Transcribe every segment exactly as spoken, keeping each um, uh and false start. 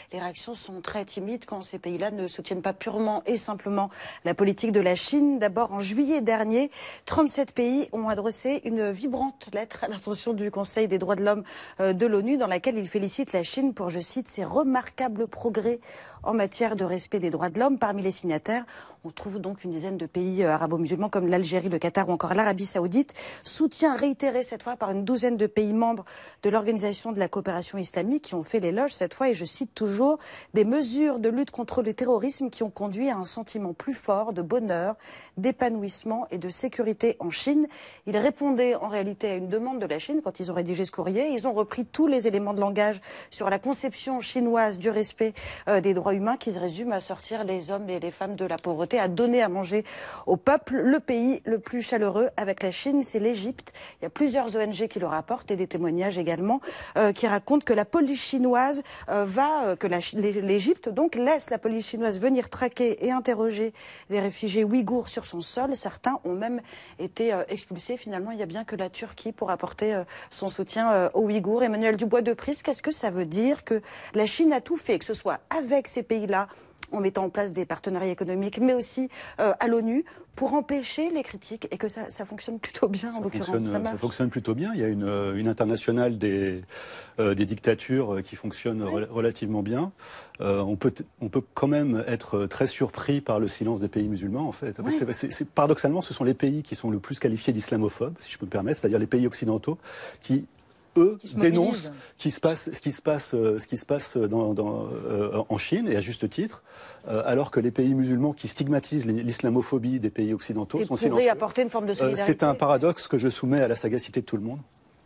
les réactions sont très timides quand ces pays-là ne soutiennent pas purement et simplement la politique de la Chine. D'abord, en juillet dernier, trente-sept pays ont adressé une vibrante lettre à l'attention du Conseil des droits de l'homme de l'ONU dans laquelle ils félicitent la Chine pour, je cite, ses remarquables progrès en matière de respect des droits de l'homme. Parmi les signataires, on trouve donc une dizaine de pays arabo-musulmans comme l'Algérie, le Qatar ou encore l'Arabie Saoudite. Soutien réitéré cette fois par une douzaine de pays membres de l'Organisation de la coopération islamique qui ont fait l'éloge cette fois, et je cite toujours, des mesures de lutte contre le terrorisme qui ont conduit à un sentiment plus fort de bonheur, d'épanouissement et de sécurité en Chine. Ils répondaient en réalité à une demande de la Chine quand ils ont rédigé ce courrier. Ils ont repris tous les éléments de langage sur la conception chinoise du respect euh, des droits humains qui se résume à sortir les hommes et les femmes de la pauvreté, à donner à manger au peuple. Le pays le plus chaleureux avec la Chine, c'est l'Égypte. Il y a plusieurs O N G qui le rapportent et des témoignages également euh, qui racontent que la police chinoise euh, va, euh, que l'Égypte donc laisse la police chinoise venir traquer et interroger des réfugiés ouïghours sur son sol. Certains ont même été euh, expulsés. Finalement, il n'y a bien que la Turquie pour apporter euh, son soutien euh, aux Ouïghours. Emmanuel Dubois-Depris, qu'est-ce que ça veut dire que la Chine a tout fait, que ce soit avec ces pays-là, en mettant en place des partenariats économiques, mais aussi euh, à l'ONU, pour empêcher les critiques et que ça, ça fonctionne plutôt bien en l'occurrence. Ça, ça fonctionne plutôt bien. Il y a une, une internationale des, euh, des dictatures qui fonctionne oui. re relativement bien. Euh, on, peut, on peut quand même être très surpris par le silence des pays musulmans, en fait. En oui. fait c'est, c'est, paradoxalement, ce sont les pays qui sont le plus qualifiés d'islamophobes, si je peux me permettre, c'est-à-dire les pays occidentaux qui... eux dénoncent ce qui se passe, ce qui se passe, ce qui se passe dans, dans, euh, en Chine, et à juste titre, euh, alors que les pays musulmans qui stigmatisent l'islamophobie des pays occidentaux et sont silencieux. Apporter une forme de solidarité. Euh, c'est un paradoxe que je soumets à la sagacité de tout le monde.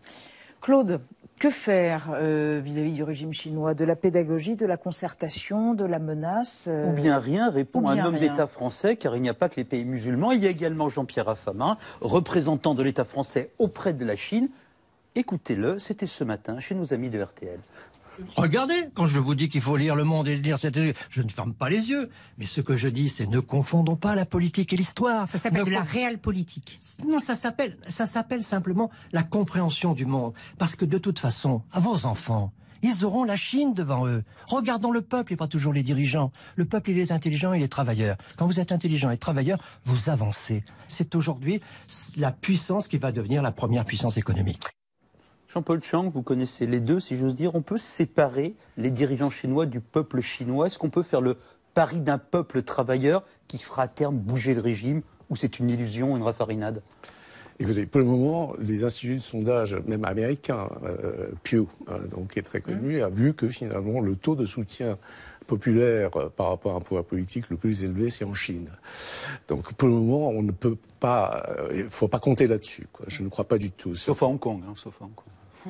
Claude, que faire euh, vis-à-vis du régime chinois? De la pédagogie, de la concertation, de la menace euh... Ou bien rien, répond bien un homme rien. d'État français, car il n'y a pas que les pays musulmans. Il y a également Jean-Pierre Raffamin, représentant de l'État français auprès de la Chine. Écoutez-le, c'était ce matin chez nos amis de R T L. Regardez, quand je vous dis qu'il faut lire Le Monde et le dire, je ne ferme pas les yeux. Mais ce que je dis, c'est ne confondons pas la politique et l'histoire. Ça s'appelle de la réelle politique. Non, ça s'appelle, ça s'appelle simplement la compréhension du monde. Parce que de toute façon, à vos enfants, ils auront la Chine devant eux. Regardons le peuple et pas toujours les dirigeants. Le peuple, il est intelligent, il est travailleur. Quand vous êtes intelligent et travailleur, vous avancez. C'est aujourd'hui la puissance qui va devenir la première puissance économique. Jean-Paul Chang, vous connaissez les deux, si j'ose dire. On peut séparer les dirigeants chinois du peuple chinois. Est-ce qu'on peut faire le pari d'un peuple travailleur qui fera à terme bouger le régime, ou c'est une illusion, une raffarinade? Écoutez, pour le moment, les instituts de sondage, même américains, euh, Pew, hein, donc qui est très connu, mmh. a vu que finalement le taux de soutien populaire euh, par rapport à un pouvoir politique le plus élevé, c'est en Chine. Donc pour le moment, on ne peut pas, il euh, ne faut pas compter là-dessus, quoi. Je ne crois pas du tout. Sauf à Hong Kong, hein, sauf à Hong Kong.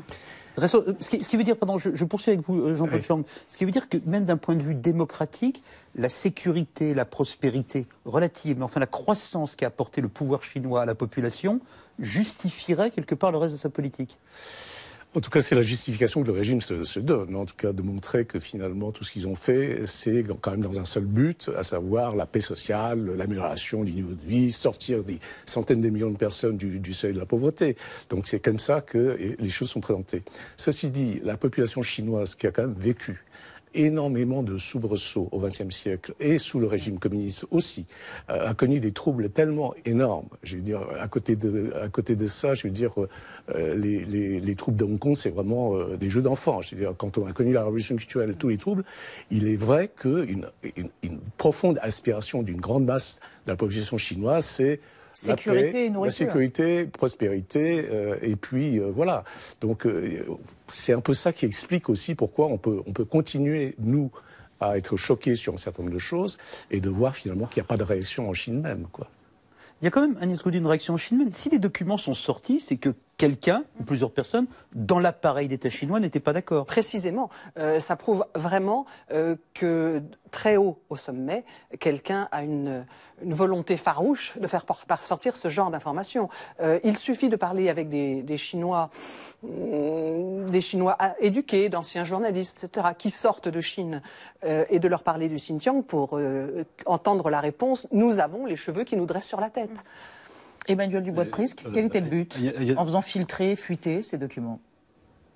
Ce qui, ce qui veut dire, pardon, je, je poursuis avec vous, Jean-Paul oui. Chang, ce qui veut dire que même d'un point de vue démocratique, la sécurité, la prospérité relative, mais enfin la croissance qu'a apporté le pouvoir chinois à la population justifierait quelque part le reste de sa politique. En tout cas, c'est la justification que le régime se, se donne. En tout cas, de montrer que finalement, tout ce qu'ils ont fait, c'est quand même dans un seul but, à savoir la paix sociale, l'amélioration du niveau de vie, sortir des centaines de millions de personnes du, du seuil de la pauvreté. Donc c'est comme ça que les choses sont présentées. Ceci dit, la population chinoise qui a quand même vécu énormément de soubresauts au vingtième siècle et sous le régime communiste aussi, euh, a connu des troubles tellement énormes. Je veux dire, à côté de, à côté de ça, je veux dire, euh, les, les, les troubles de Hong Kong, c'est vraiment euh, des jeux d'enfants. Je veux dire, quand on a connu la révolution culturelle et tous les troubles, il est vrai qu'une une, une profonde aspiration d'une grande masse de la population chinoise, c'est sécurité la paix, et nourriture. La sécurité, prospérité, euh, et puis euh, voilà. Donc euh, c'est un peu ça qui explique aussi pourquoi on peut, on peut continuer, nous, à être choqués sur un certain nombre de choses et de voir finalement qu'il n'y a pas de réaction en Chine même, quoi. Il y a quand même, Agnès Gaudy, une réaction en Chine même. Si les documents sont sortis, c'est que quelqu'un, ou plusieurs personnes, dans l'appareil d'État chinois n'étaient pas d'accord. Précisément. Euh, ça prouve vraiment euh, que très haut au sommet, quelqu'un a une, une volonté farouche de faire par, par sortir ce genre d'informations. Euh, il suffit de parler avec des, des Chinois, euh, des Chinois éduqués, d'anciens journalistes, et cetera, qui sortent de Chine, euh, et de leur parler du Xinjiang pour euh, entendre la réponse « Nous avons les cheveux qui nous dressent sur la tête ». Emmanuel Dubois-Depris, quel était le but euh, a... en faisant filtrer, fuiter ces documents?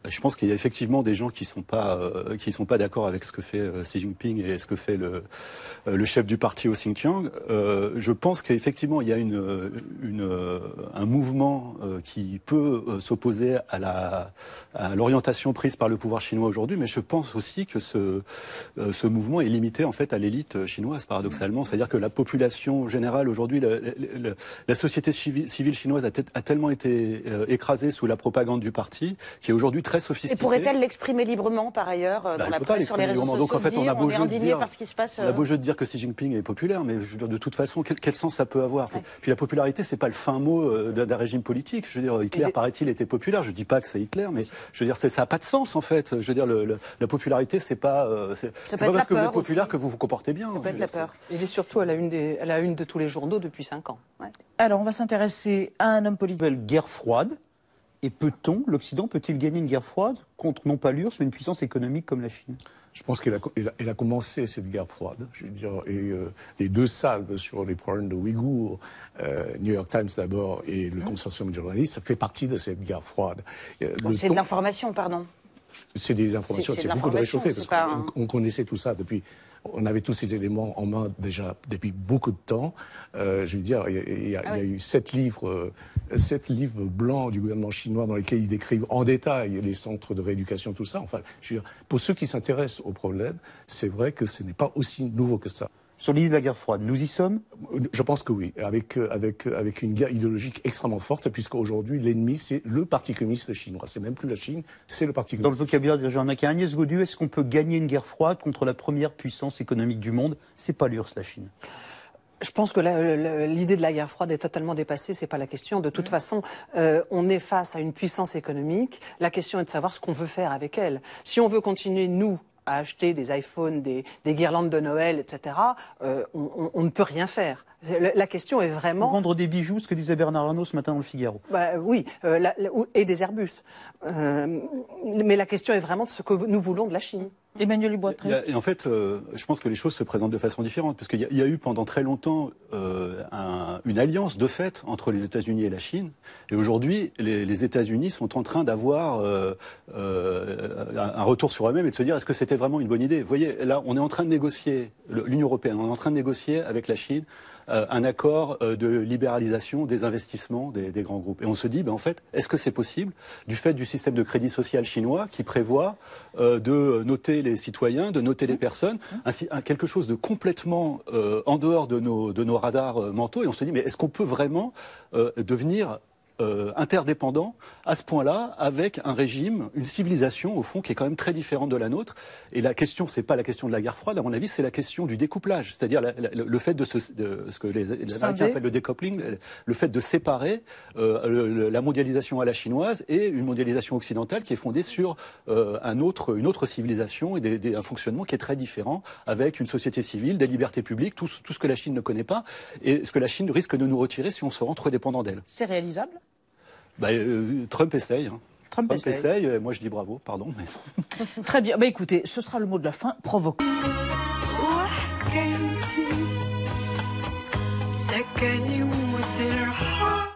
Je pense qu'il y a effectivement des gens qui sont pas euh, qui sont pas d'accord avec ce que fait euh, Xi Jinping et ce que fait le euh, le chef du parti au Xinjiang. Euh, je pense qu'effectivement il y a une une euh, un mouvement euh, qui peut euh, s'opposer à la à l'orientation prise par le pouvoir chinois aujourd'hui, mais je pense aussi que ce euh, ce mouvement est limité en fait à l'élite chinoise paradoxalement, c'est-à-dire que la population générale aujourd'hui, la, la, la société civile chinoise a, a tellement été euh, écrasée sous la propagande du parti qui est aujourd'hui très sophistiquée. Et pourrait-elle l'exprimer librement, par ailleurs, dans bah, la presse, sur les réseaux sociaux? Donc en fait, on a beau jeu de dire, par ce qui se passe, on a beau jeu de dire que Xi Jinping est populaire, mais je veux dire, de toute façon, quel, quel sens ça peut avoir? Ouais. Puis la popularité, c'est pas le fin mot euh, d'un régime politique. Je veux dire, Hitler, paraît-il, était populaire. Je dis pas que c'est Hitler, mais je veux dire, ça a pas de sens en fait. Je veux dire, le, le, la popularité, c'est pas, euh, c'est pas parce que vous êtes populaire aussi que vous vous comportez bien. Ça peut être la peur. Il est surtout à la une des, à la une de tous les journaux depuis cinq ans. Ouais. Alors, on va s'intéresser à un homme politique. Une guerre froide. Et peut-on, l'Occident peut-il gagner une guerre froide contre non pas l'U R S S, mais une puissance économique comme la Chine? Je pense qu'elle a, elle a, elle a commencé cette guerre froide. Je veux dire, et euh, les deux salves sur les problèmes de Ouïghours, euh, New York Times d'abord et le mmh. consortium de journalistes, ça fait partie de cette guerre froide. Bon, c'est de l'information, pardon. C'est des informations, c'est beaucoup de réchauffé, parce qu'on un... on connaissait tout ça depuis. On avait tous ces éléments en main déjà depuis beaucoup de temps. Euh, je veux dire, il y a, il y a, ah oui. il y a eu sept livres, euh, sept livres blancs du gouvernement chinois dans lesquels ils décrivent en détail les centres de rééducation, tout ça. Enfin, je veux dire, pour ceux qui s'intéressent au problème, c'est vrai que ce n'est pas aussi nouveau que ça. Sur l'idée de la guerre froide, nous y sommes? Je pense que oui, avec, avec, avec une guerre idéologique extrêmement forte, puisqu'aujourd'hui, l'ennemi, c'est le Parti communiste chinois. C'est même plus la Chine, c'est le Parti communiste. Dans le vocabulaire de Jean-Marc Agnès Gaudu, est-ce qu'on peut gagner une guerre froide contre la première puissance économique du monde? C'est pas l'U R S S, la Chine. Je pense que l'idée de la guerre froide est totalement dépassée, c'est pas la question. De toute mmh. façon, euh, on est face à une puissance économique. La question est de savoir ce qu'on veut faire avec elle. Si on veut continuer, nous, à acheter des iPhones, des, des guirlandes de Noël, et cetera, euh, on, on, on ne peut rien faire. La question est vraiment... Vendre des bijoux, ce que disait Bernard Arnault ce matin dans le Figaro. Bah, oui, euh, la, la, et des Airbus. Euh, mais la question est vraiment de ce que nous voulons de la Chine. Emmanuel Dubois-Priest. Et en fait, euh, je pense que les choses se présentent de façon différente, parce qu'il y, y a eu pendant très longtemps euh, un, une alliance de fait entre les États-Unis et la Chine. Et aujourd'hui, les, les États-Unis sont en train d'avoir euh, euh, un retour sur eux-mêmes et de se dire est-ce que c'était vraiment une bonne idée? Vous voyez, là, on est en train de négocier, l'Union européenne, on est en train de négocier avec la Chine euh, un accord euh, de libéralisation des investissements des, des grands groupes. Et on se dit, ben, en fait, est-ce que c'est possible du fait du système de crédit social chinois qui prévoit euh, de noter les citoyens, de noter les personnes, ainsi quelque chose de complètement euh, en dehors de nos, de nos radars euh, mentaux. Et on se dit, mais est-ce qu'on peut vraiment euh, devenir Euh, interdépendant à ce point-là, avec un régime, une civilisation au fond qui est quand même très différente de la nôtre. Et la question, c'est pas la question de la guerre froide, à mon avis, c'est la question du découplage, c'est-à-dire la, la, le fait de, ce, de ce que les, les Américains appellent le découpling, le fait de séparer euh, le, la mondialisation à la chinoise et une mondialisation occidentale qui est fondée sur euh, un autre, une autre civilisation et des, des, un fonctionnement qui est très différent, avec une société civile, des libertés publiques, tout, tout ce que la Chine ne connaît pas et ce que la Chine risque de nous retirer si on se rend trop dépendant d'elle. C'est réalisable? Bah, euh, Trump essaye. Hein. Trump, Trump essaye. essaye. Euh, moi, je dis bravo, pardon. Mais... Très bien. Bah, écoutez, ce sera le mot de la fin. Provoquant. What can you do?